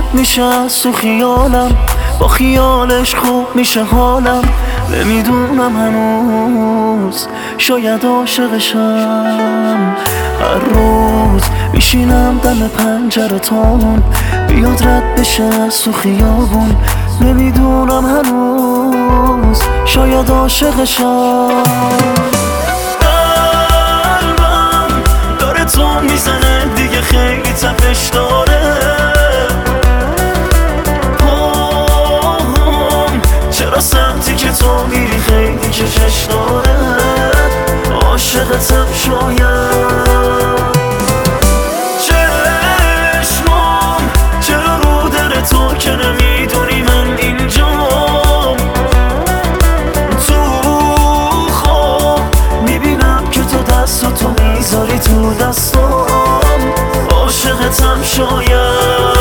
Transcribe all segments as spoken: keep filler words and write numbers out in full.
میشه از تو خیالم، با خیالش خوب میشه حالم. نمیدونم هنوز شاید عاشقشم. هر روز میشینم دم پنجره تامون بیاد رد بشه از تو خیابون. نمیدونم هنوز شاید عاشقشم. قلبم داره تو میزنه دیگه خیلی تپش داره. پاهم چرا سمتی که تو میری خیلی کشش داره. عاشقتم شاید. چشمام چرا رو در تو که نمیدونی من اینجام. تو خواب میبینم که تو دست تو میذاری تو دستام. عاشقتم شاید.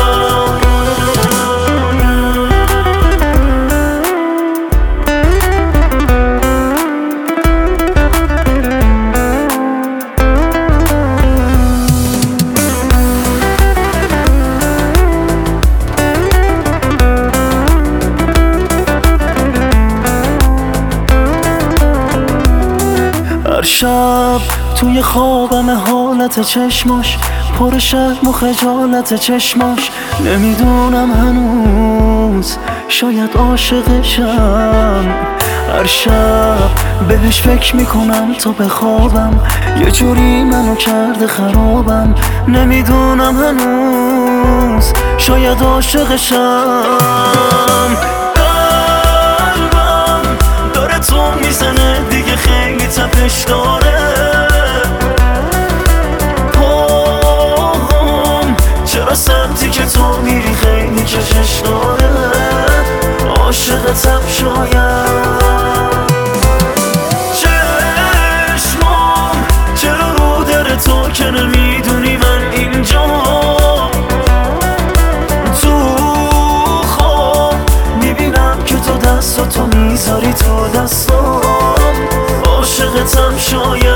هر شب توی خوابم حالت چشماش پر شرم و خجالت چشماش. نمیدونم هنوز شاید عاشقشم. هر شب بهش فکر میکنم تا بخوابم، یه جوری منو کرده خرابم. نمیدونم هنوز شاید عاشقشم. قلبم داره تو میزنه دیگه خیلی تپش داره. پاهم چرا سمتی که تو میری خیلی کشش داره. عاشقتم شاید. چشمام چرا رو در تو که نمیدونی من اینجام. تو خواب میبینم که تو دست تو میذاری تو دستام. عاشقتم شاید.